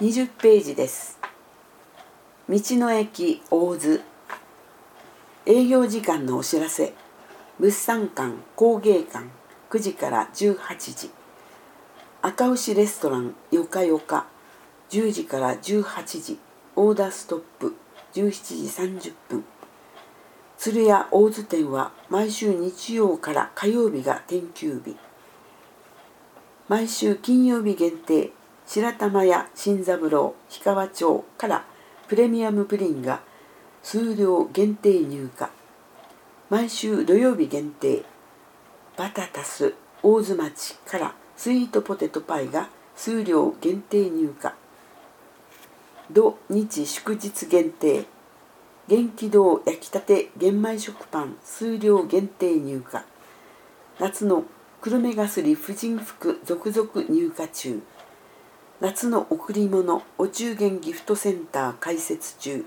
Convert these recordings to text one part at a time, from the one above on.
20ページです。道の駅大津。営業時間のお知らせ。物産館工芸館9時から18時。赤牛レストランよかよか10時から18時。オーダーストップ17時30分。鶴屋大津店は毎週日曜から火曜日が定休日。毎週金曜日限定、白玉屋新三郎氷川町からプレミアムプリンが数量限定入荷。毎週土曜日限定、バタタス大津町からスイートポテトパイが数量限定入荷。土日祝日限定、元気堂焼きたて玄米食パン数量限定入荷。夏の久留米がすり婦人服続々入荷中。夏の贈り物お中元ギフトセンター開設中。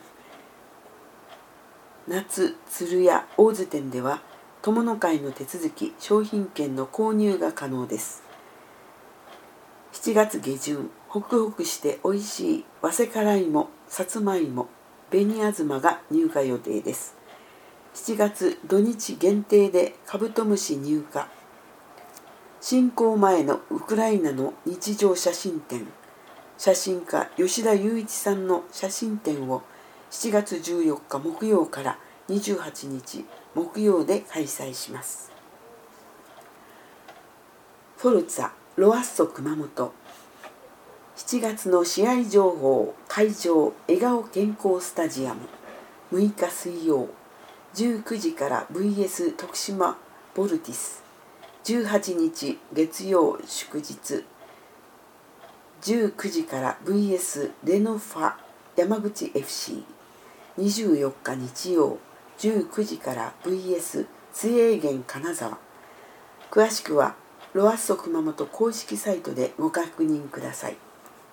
夏鶴屋大津店では友の会の手続き商品券の購入が可能です。7月下旬、ホクホクしておいしい早生辛芋、さつまいも、紅あずまが入荷予定です。7月土日限定でカブトムシ入荷。侵攻前のウクライナの日常写真展、写真家吉田雄一さんの写真展を7月14日木曜から28日木曜で開催します。フォルツァロアッソ熊本。7月の試合情報会場笑顔健康スタジアム。6日水曜19時から VS 徳島ボルティス。18日月曜祝日19時から VS レノファ山口 FC。24 日日曜19時から VS 津英源金沢。詳しくはロアッソ熊本公式サイトでご確認ください。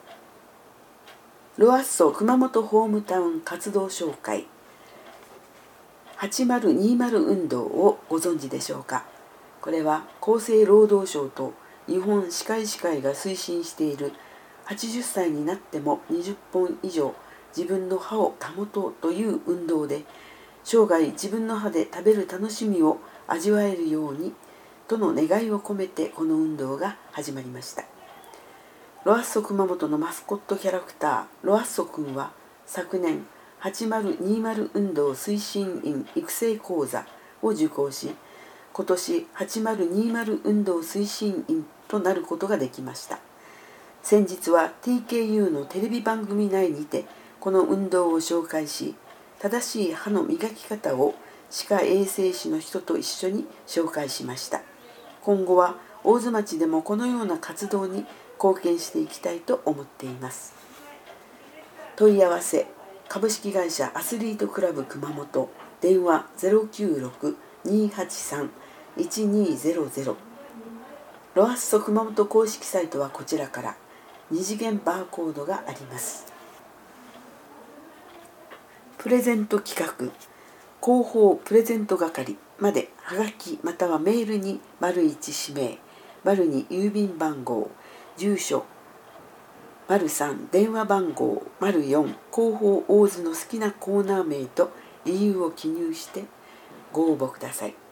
ロアッソ熊本ホームタウン活動紹介。8020運動をご存知でしょうか。これは厚生労働省と日本歯科医師会が推進している80歳になっても20本以上自分の歯を保とうという運動で、生涯自分の歯で食べる楽しみを味わえるようにとの願いを込めてこの運動が始まりました。ロアッソ熊本のマスコットキャラクターロアッソくんは昨年8020運動推進員育成講座を受講し、今年8020運動推進員となることができました。先日は TKU のテレビ番組内にてこの運動を紹介し、正しい歯の磨き方を歯科衛生士の人と一緒に紹介しました。今後は大津町でもこのような活動に貢献していきたいと思っています。問い合わせ株式会社アスリートクラブ熊本、電話 096-283-1200。 ロアッソ熊本公式サイトはこちらから2次元バーコードがあります。プレゼント企画広報プレゼント係まではがきまたはメールに1氏名、2郵便番号、住所、3電話番号、4広報大津の好きなコーナー名と理由を記入してご応募ください。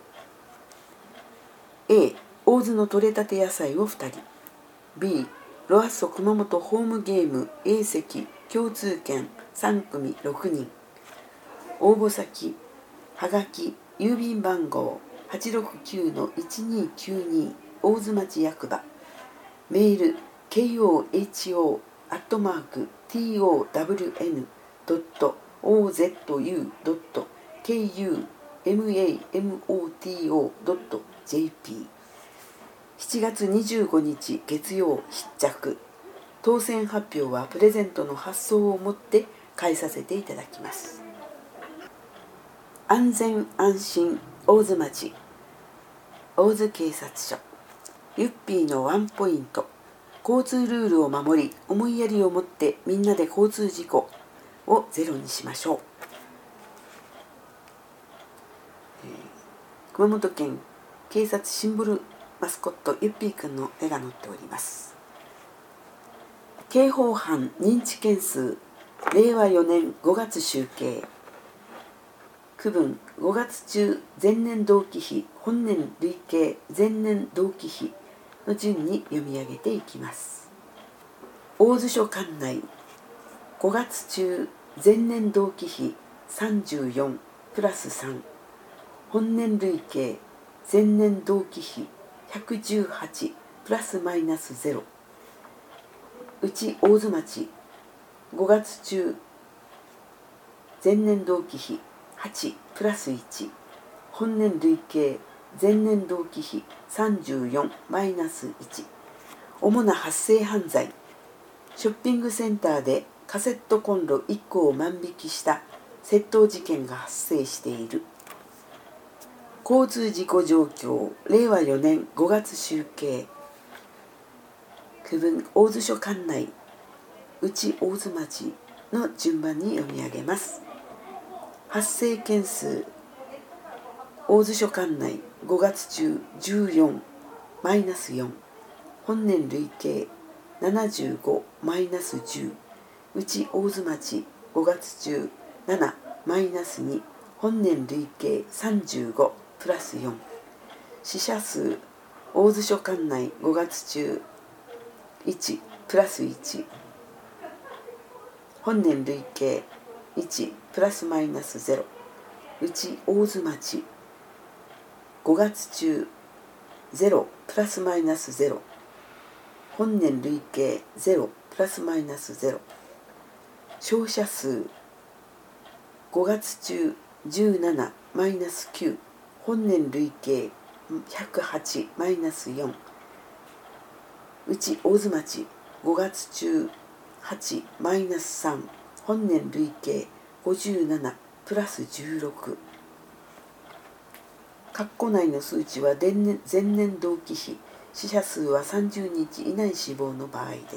A 大津の採れたて野菜を2人。 B ロアッソ熊本ホームゲーム A 席共通券3組6人。応募先はがき郵便番号 869-1292 大津町役場。メール koho@maku.kumamoto.jp。 7月25日月曜必着。当選発表はプレゼントの発送をもって返させていただきます。安全安心大津町大津警察署。ユッピーのワンポイント。交通ルールを守り思いやりを持ってみんなで交通事故をゼロにしましょう。熊本県警察シンボルマスコットユッピーくんの絵が載っております。 刑法犯認知件数令和4年5月集計。区分5月中前年同期比本年累計前年同期比の順に読み上げていきます。大洲署管内5月中前年同期比34プラス3、本年累計前年同期比118プラスマイナス0。うち大洲町5月中前年同期比8プラス1、本年累計前年同期比34マイナス1。主な発生犯罪、ショッピングセンターでカセットコンロ1個を万引きした窃盗事件が発生している。交通事故状況令和4年5月集計。区分大洲署管内うち大洲町の順番に読み上げます。発生件数大洲署管内5月中14マイナス4、本年累計75マイナス10。うち大洲町5月中7マイナス2、本年累計35プラス4。死者数大洲署管内5月中1プラス1、本年累計1プラスマイナス0。うち大洲町5月中0プラスマイナス0、本年累計0プラスマイナス0。傷者数5月中17マイナス9、本年累計108マイナス4。うち大洲町5月中8マイナス3、本年累計57プラス16。括弧内の数値は前年同期比、死者数は30日以内死亡の場合です。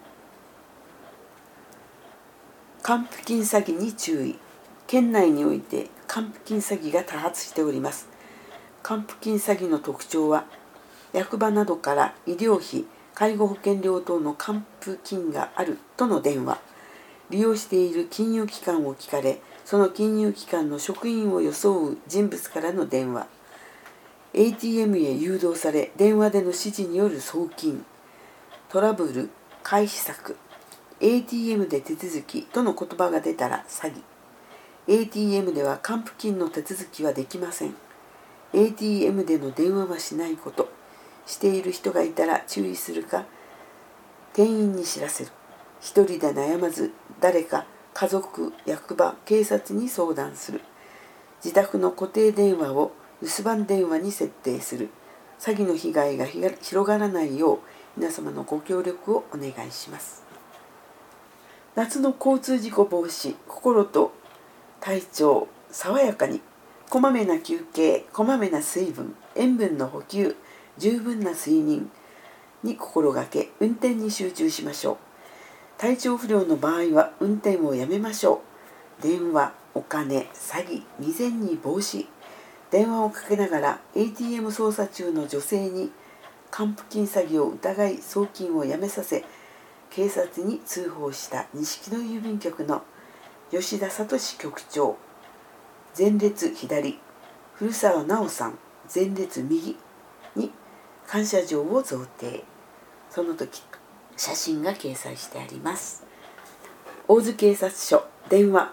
還付金詐欺に注意。県内において還付金詐欺が多発しております。還付金詐欺の特徴は、役場などから医療費、介護保険料等の還付金があるとの電話、利用している金融機関を聞かれ、その金融機関の職員を装う人物からの電話、ATM へ誘導され電話での指示による送金、トラブル回避策、ATM で手続きとの言葉が出たら詐欺。ATM では還付金の手続きはできません。ATM での電話はしないこと。している人がいたら注意するか、店員に知らせる。一人で悩まず、誰か家族、役場、警察に相談する。自宅の固定電話を留守番電話に設定する。詐欺の被害が広がらないよう皆様のご協力をお願いします。夏の交通事故防止、心と体調爽やかに。こまめな休憩、こまめな水分、塩分の補給、十分な睡眠に心がけ、運転に集中しましょう。体調不良の場合は運転をやめましょう。電話、お金、詐欺、未然に防止。電話をかけながら ATM 操作中の女性に還付金詐欺を疑い送金をやめさせ、警察に通報した錦戸郵便局の吉田聡局長、前列左、古澤直さん、前列右に感謝状を贈呈。その時写真が掲載してあります。大洲警察署電話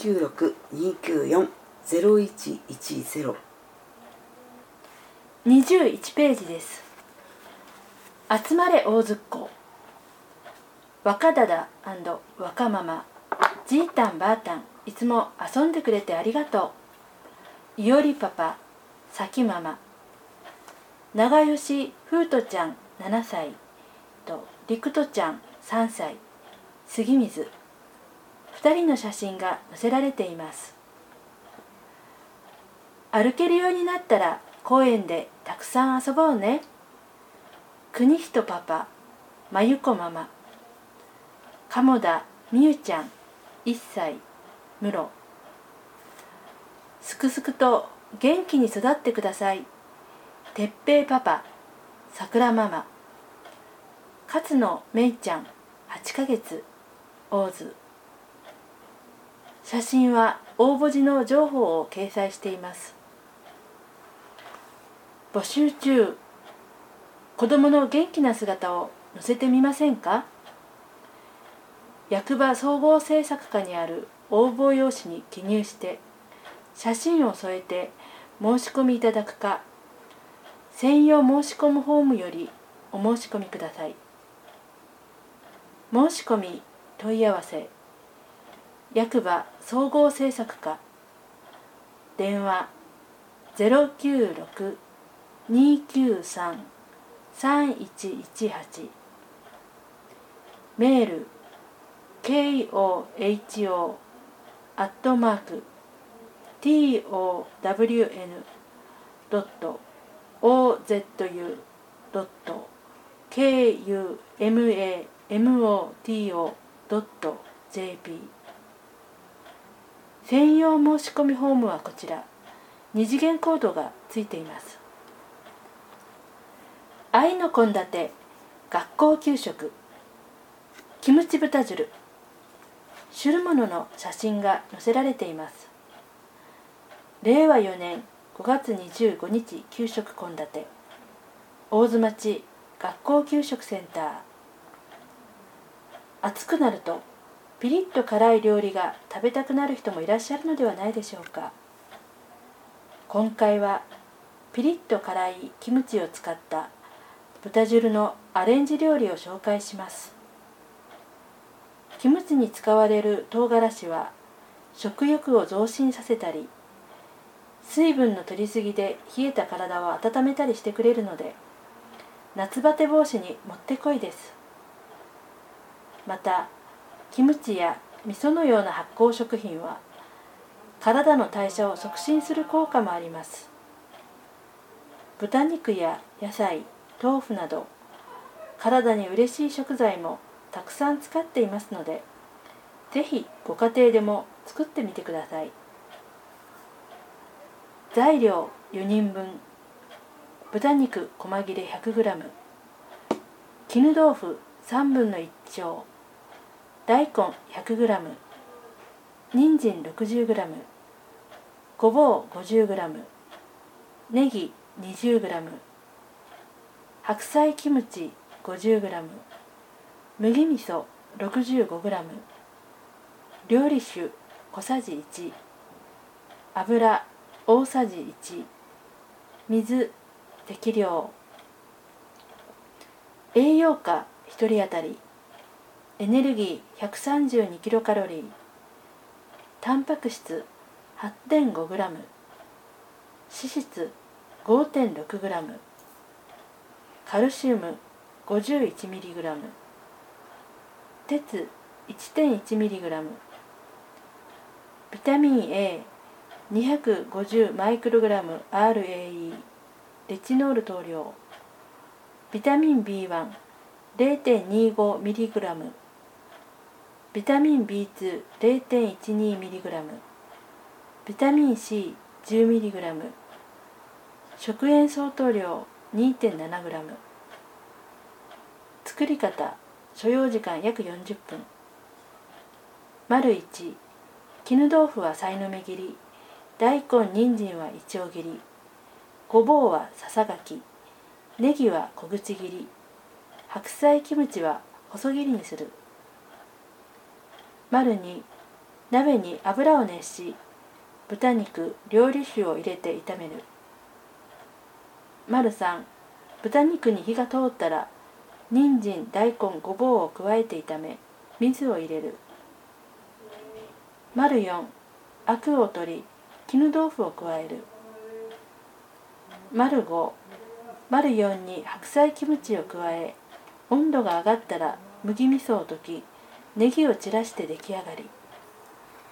096-294-0110。 21ページです。集まれ大洲っ子。若ダダ&若ママ、じいたんばあたん、いつも遊んでくれてありがとう。いおりパパ、さきママ、長吉ふうとちゃん7歳とりくとちゃん3歳、杉水、2人の写真が載せられています。歩けるようになったら公園でたくさん遊ぼうね。国人パパ、まゆこママ、鴨田みゆちゃん1歳、室。すくすくと元気に育ってください。てっぺいパパ、さくらママ、勝野めいちゃん 8ヶ月大津。写真は応募時の情報を掲載しています。募集中。子どもの元気な姿を載せてみませんか？役場総合政策課にある応募用紙に記入して写真を添えて申し込みいただくか、専用申し込むフォームよりお申し込みください。申し込み問い合わせ、役場総合政策課、電話 096-293-3118、メール kohon@town.ozu.kumamoto.jp。 専用申し込みフォームはこちら。2次元コードがついています。愛の献立学校給食、キムチ豚汁、汁物の写真が載せられています。令和4年5月25日給食献立、大津町学校給食センター。暑くなるとピリッと辛い料理が食べたくなる人もいらっしゃるのではないでしょうか。今回はピリッと辛いキムチを使った豚汁のアレンジ料理を紹介します。キムチに使われる唐辛子は食欲を増進させたり、水分の取りすぎで冷えた体を温めたりしてくれるので、夏バテ防止にもってこいです。またキムチや味噌のような発酵食品は体の代謝を促進する効果もあります。豚肉や野菜、豆腐など体に嬉しい食材もたくさん使っていますので、ぜひご家庭でも作ってみてください。材料4人分、豚肉細切れ 100g、 絹豆腐3分の1丁、大根 100g、 人参 60g、 ごぼう 50g、 ネギ 20g、 白菜キムチ 50g、 麦味噌 65g、 料理酒小さじ1、油大さじ1、水適量。栄養価1人当たり、エネルギー 132kcal、 タンパク質 8.5g、 脂質 5.6g、 カルシウム 51mg、 鉄 1.1mg、 ビタミン A250 マイクログラム RAE、 レチノール投量。ビタミン B1 0.25mg、 ビタミン B2 0.12mg、 ビタミン C10mg、 食塩相当量 2.7g。 作り方、所要時間約40分。丸1、絹豆腐はさいの目切り、大根人参はいちょう切り、ごぼうはささがき、ネギは小口切り、白菜キムチは細切りにする。丸2、鍋に油を熱し、豚肉、料理酒を入れて炒める。丸3、豚肉に火が通ったら、人参、大根、ごぼうを加えて炒め、水を入れる。丸4、アクを取り、絹豆腐を加える。丸5、丸4に白菜キムチを加え、温度が上がったら麦味噌を溶き、ネギを散らして出来上がり。